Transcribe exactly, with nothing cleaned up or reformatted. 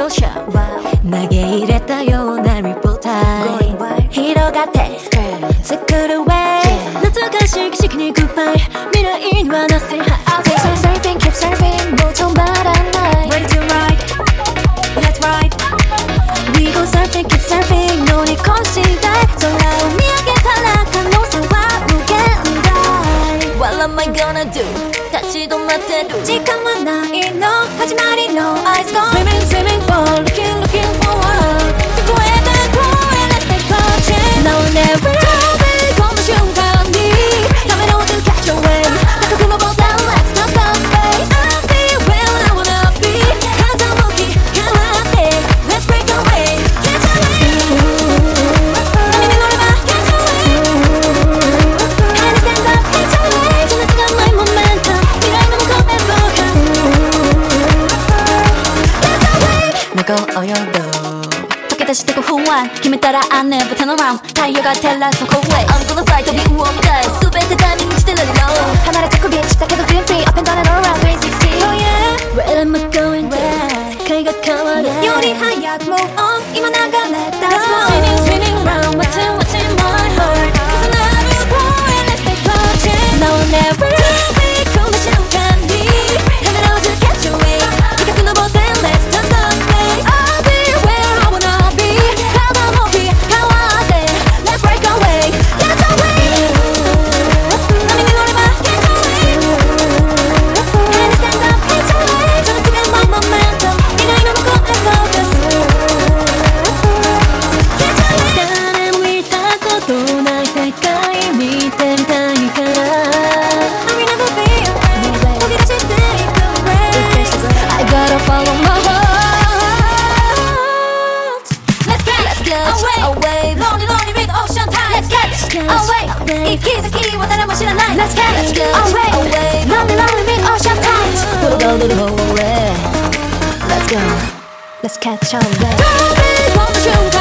motion 나게 이랬다ようなリポーター広がって作る way 夏がしきしきに goodbye 未来には nothing Take surfing, keep surfing もう止まらない Ready to ride, let's ride We go surfing, keep surfing 乗り越したい空を見上げたら可能性は無限大 What am I gonna do 立ち止まってる時間はないの始まりの Eyes gone Swimming, swimming for looking, looking forward 聞こえた声 Let's take touching Now or never 飛び込む瞬間にためろ to catch a wave 高く登った Let's touch the space I'll be where I wanna be 風向き変わって Let's break away Catch a wave 波に乗れば Catch a wave And stand up Catch a wave そのつかないモメンタム未来の向こうへ Focus Catch a wave 向こう泳ぐ溶け出してく不安決めたら I never turn around 太陽が照らすそこへ I'm gonna fly 飛び魚みたい全てが満ちてるよ離れた首したけど feel free Up and down and all around three sixty Oh yeah Where am I going to 世界が変わるより早く Move on 今流れた Spinning spinning round What's in what's in my heart 重なる声 Let's take touching Now or never 飛び込む瞬間にためろ to catch a wave 高く登って Let's touch the space I'll be where I wanna be 風向き変わって Let's break away Catch a wave 波に乗れば Catch a wave And stand up Catch a wave その次のmomentum 未来の向こうへ Focus Catch a wave 誰も見たことない世界見てみたいから I will never be afraid 飛び出していく Race I gotta follow my heart Let's catch a wave Lonely lonely with ocean tide Let's catch a wave 行き先は誰も知らない Let's catch a wave Lonely lonely with ocean tide Go go go go away Let's go Let's catch a wave 飛び込む瞬間